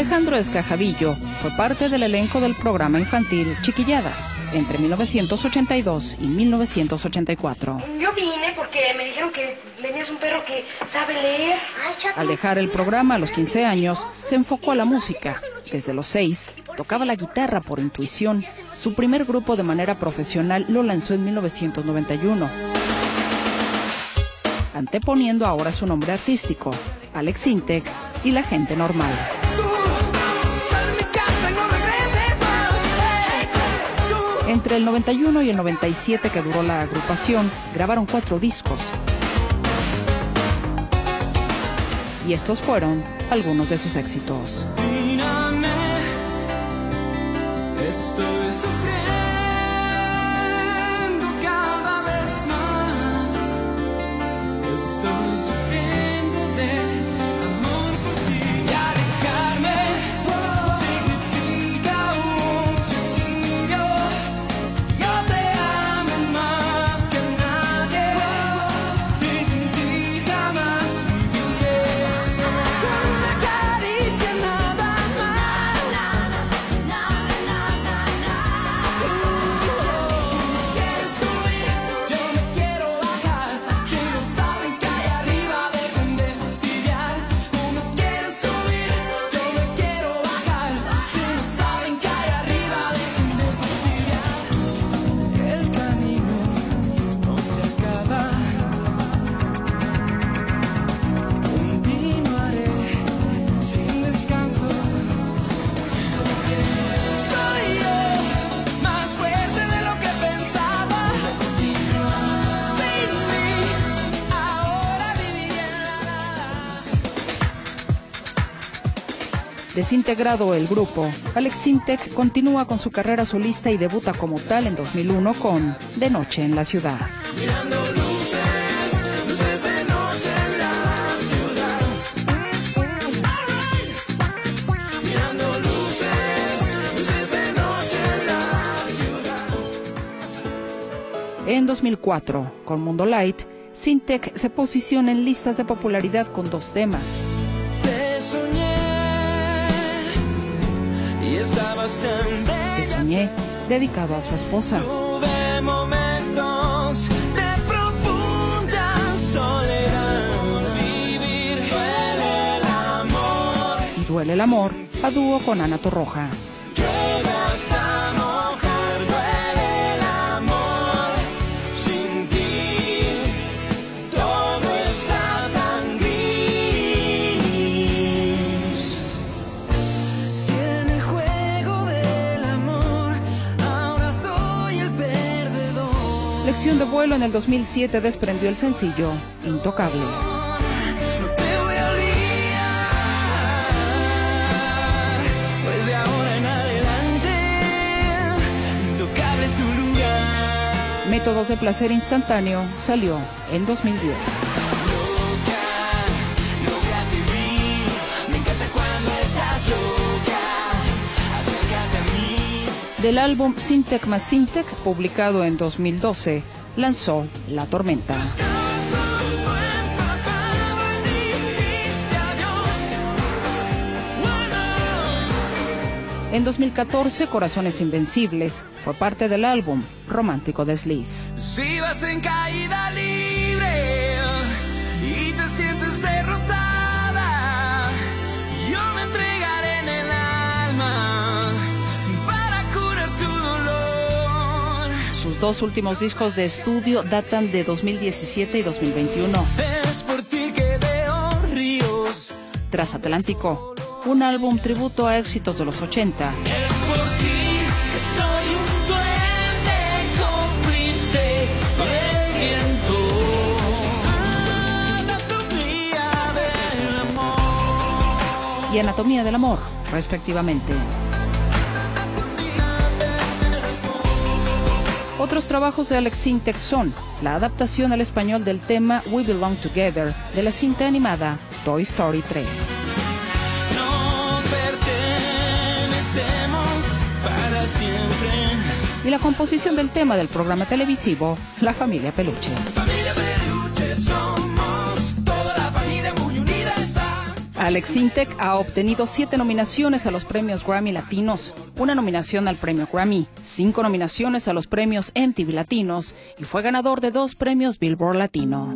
Alejandro Escajadillo fue parte del elenco del programa infantil Chiquilladas entre 1982 y 1984. Yo vine porque me dijeron que venías un perro que sabe leer. Al dejar el programa a los 15 años, se enfocó a la música. Desde los 6, tocaba la guitarra por intuición. Su primer grupo de manera profesional lo lanzó en 1991, anteponiendo ahora su nombre artístico, Alex Sintek y La Gente Normal. Entre el 91 y el 97 que duró la agrupación, grabaron 4 discos. Y estos fueron algunos de sus éxitos. Mírame, estoy sufriendo cada vez más. Estoy sufriendo de amor por ti. Y alejarme significa un suicidio. Yo te amo más que nadie y sin ti jamás viviré. Con una caricia nada más. Quieres subir, yo me quiero bajar. Si no saben que hay arriba, dejen de fastidiar. Unos quieren subir, yo me quiero bajar. Si no saben que hay arriba, dejen de fastidiar. El camino no se acaba. Continuaré sin descanso. Siento que soy yo, más fuerte de lo que pensaba. Sin mí, ahora viviré en la nada. Desintegrado el grupo, Alex Sintek continúa con su carrera solista y debuta como tal en 2001 con De Noche en la Ciudad. Mirando luces, luces de noche en la ciudad. Mirando luces, luces de noche en la ciudad. En 2004, con Mundo Light, Sintek se posiciona en listas de popularidad con 2 temas. Te soñé y estabas tan Te bella. Soñé, dedicado a su esposa, Tuve momentos de profunda soledad. Vivir duele el amor. y Duele el Amor, a dúo con Ana Torroja. Llueve hasta mojar, duele el amor. Sin ti todo está tan gris. Si en el juego del amor ahora soy el perdedor. Lección de Vuelo en el 2007 desprendió el sencillo Intocable. No te voy a olvidar, pues de ahora en adelante intocable es tu lugar. Métodos de placer instantáneo salió en 2010. Loca, loca te vi, me encanta cuando estás loca, acércate a mí. Del álbum Sintek más Sintek, publicado en 2012, lanzó La Tormenta. En 2014, Corazones Invencibles fue parte del álbum Romántico Desliz. Si vas en caída libre y te sientes derrotada, yo me entregaré en el alma para curar tu dolor. Sus 2 últimos discos de estudio datan de 2017 y 2021. Es por ti que veo ríos. Transatlántico, un álbum tributo a éxitos de los 80. Es por ti que soy un duende cómplice del viento. Anatomía del amor. Y Anatomía del Amor, respectivamente. Otros trabajos de Alex Sintek son la adaptación al español del tema We Belong Together de la cinta animada Toy Story 3. Nos pertenecemos para siempre. Y la composición del tema del programa televisivo La Familia Peluche. Familia Peluche somos, toda la familia muy unida está. Alex Sintek ha obtenido 7 nominaciones a los premios Grammy Latinos, 1 nominación al premio Grammy, 5 nominaciones a los premios MTV Latinos y fue ganador de 2 premios Billboard Latino.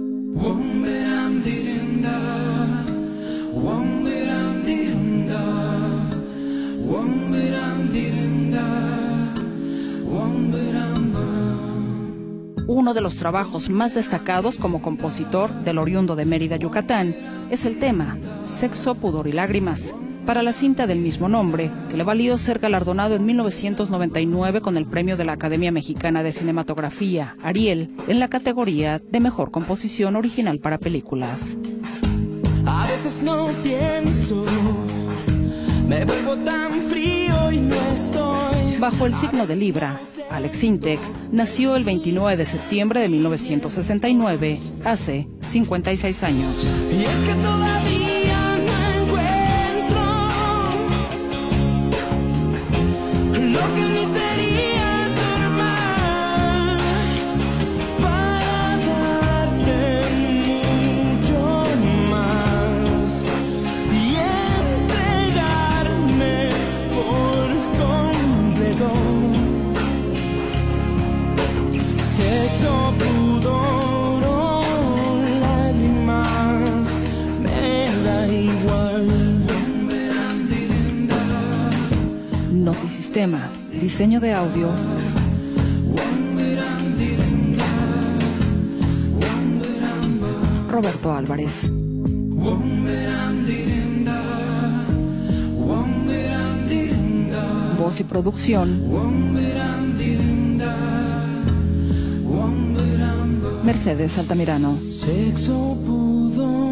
Uno de los trabajos más destacados como compositor del oriundo de Mérida, Yucatán, es el tema Sexo, Pudor y Lágrimas, para la cinta del mismo nombre, que le valió ser galardonado en 1999 con el premio de la Academia Mexicana de Cinematografía, Ariel, en la categoría de Mejor Composición Original para Películas. A veces no pienso, me vuelvo tan frío y no estoy. Bajo el signo de Libra, Alex Sintek nació el 29 de septiembre de 1969, hace 56 años. Y es que todavía no encuentro lo que ni sería normal para darte mucho más y entregarme por completo. Sexo, pudor o lágrimas, me da igual. Notisistema, diseño de audio, Roberto Álvarez. Voz y producción, Mercedes Altamirano. Sexo, pudor.